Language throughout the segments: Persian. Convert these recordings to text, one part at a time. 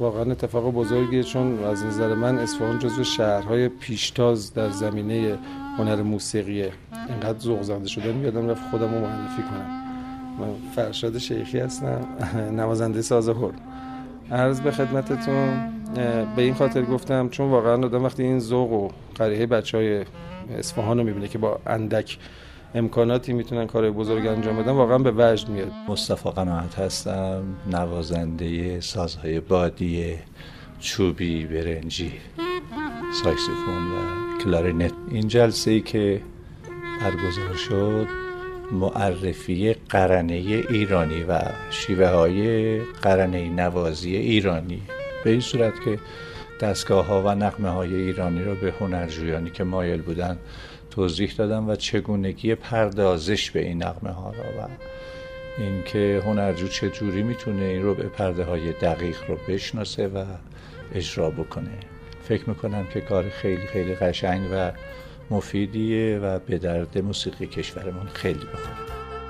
واقعا اتفاق بزرگیه، چون از نظر من اصفهان جزو شهرهای پیشتاز در زمینه هنر موسیقیه. اینقدر ذوق زده شده میادم رفت خودم رو معرفی کنم. من فرشاد شیخی هستم، نوازنده ساز هورن. عرض به خدمتتون به این خاطر گفتم چون واقعا آدم وقتی این ذوق و قریحه بچهای اصفهان رو میبینه که با اندک امکاناتی میتونن کار بزرگ انجام بدن، واقعا به وجد میاد. مصطفی قناعت هستم، نوازنده سازهای بادی، چوبی، برنجی، ساکسیفون و کلارینت. این جلسه‌ای که برگزار شد معرفی قرنه ایرانی و شیوه های قرنه نوازی ایرانی به این صورت که دستگاه ها و نغمه های ایرانی رو به هنرجویانی که مایل بودن توضیح دادم و چگونگی پردازش به این نغمه ها را و اینکه هنرجو چجوری میتونه این رو به پرده های دقیق رو بشناسه و اجرا بکنه. فکر میکنم که کار خیلی خیلی قشنگ و مفیدیه و به درد موسیقی کشورمون خیلی بخوره.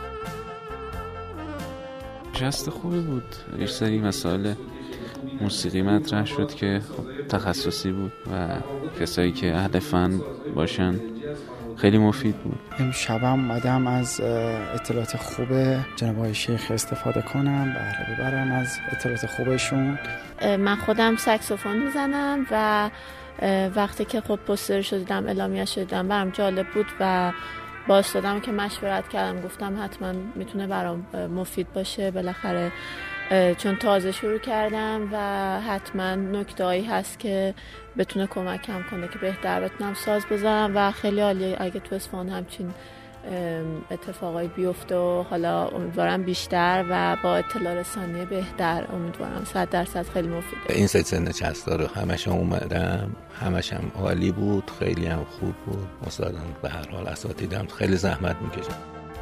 جست خوبی بود. یه سری مسائل موسیقی مطرح شد که تخصصی بود و کسایی که اهل فن باشن خیلی مفید بود. امشبم اومدم از اطلاعات خوب جناب آقای شیخ استفاده کنم، بهره ببرم از اطلاعات خوبشون. من خودم ساکسوفون میزنم و وقتی که خب پوسترش رو دیدم، اعلامیه‌اش رو دیدم، برام جالب بود و با استادم که مشورت کردم گفتم حتما میتونه برام مفید باشه، بالاخره چون تازه شروع کردم و حتما نکته‌ای هست که بتونه کمکم کنه که بهتر بتونم ساز بزنم و خیلی عالیه اگه تو اصفهان همچین اتفاقایی بیفته و حالا امیدوارم بیشتر و با اطلاع رسانی بهتر، امیدوارم 100% خیلی مفیده. این سن چستا رو همش هم اومدم، همش هم عالی بود، خیلی هم خوب بود. استادان به هر حال اساتیدم خیلی زحمت میکشن.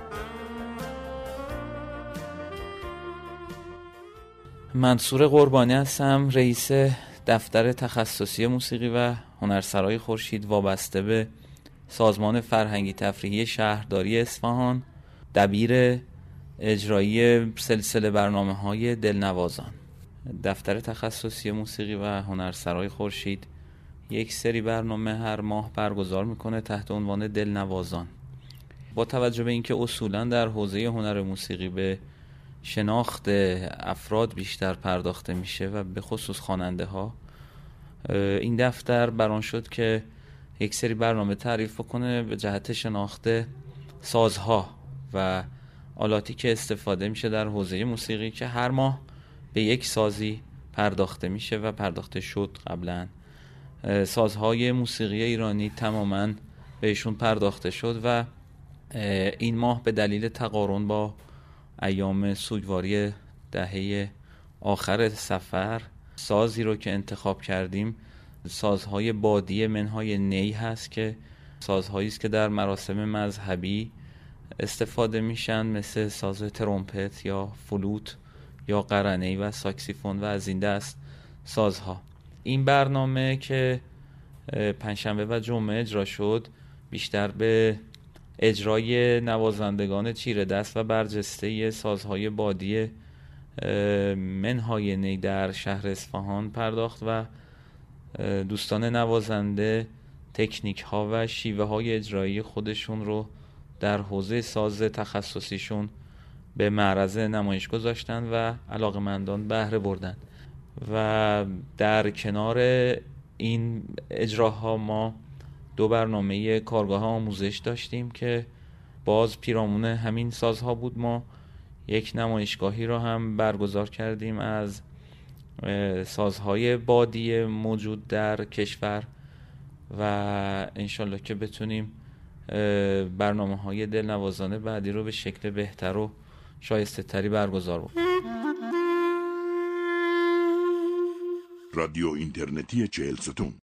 منصور قربانی هستم، رئیس دفتر تخصصی موسیقی و هنرسرای خورشید وابسته به سازمان فرهنگی تفریحی شهرداری اصفهان، دبیر اجرایی سلسله برنامه‌های دلنوازان. دفتر تخصصی موسیقی و هنرسرای خورشید یک سری برنامه هر ماه برگزار میکنه تحت عنوان دلنوازان. با توجه به اینکه اصولاً در حوزه هنر موسیقی به شناخت افراد بیشتر پرداخته میشه و به خصوص خواننده ها، این دفتر بران شد که یک سری برنامه تعریف کنه به جهت شناخت سازها و آلاتی که استفاده میشه در حوزه موسیقی که هر ماه به یک سازی پرداخته میشه و پرداخته شد. قبلا سازهای موسیقی ایرانی تماما بهشون پرداخته شد و این ماه به دلیل تقارن با ایام سوگواری دهه آخر سفر سازی رو که انتخاب کردیم سازهای بادی منهای نی هست که سازهایی است که در مراسم مذهبی استفاده میشن، مثل ساز ترومپت یا فلوت یا قرنه‌ای و ساکسیفون و از این دست سازها. این برنامه که پنجشنبه و جمعه اجرا شد بیشتر به اجرای نوازندگان چیره دست و برجسته سازهای بادی منهای نی در شهر اصفهان پرداخت و دوستان نوازنده تکنیک ها و شیوه های اجرایی خودشون رو در حوزه ساز تخصصیشون به معرض نمایش گذاشتن و علاقمندان بهره بردن. و در کنار این اجراها ما 2 برنامه کارگاه آموزش داشتیم که باز پیرامون همین سازها بود. ما یک نمایشگاهی رو هم برگزار کردیم از سازهای بادی موجود در کشور و انشالله که بتونیم برنامه‌های دلنوازانه بعدی رو به شکل بهتر و شایسته تری برگزار بکنیم. رادیو اینترنتی 40 ستون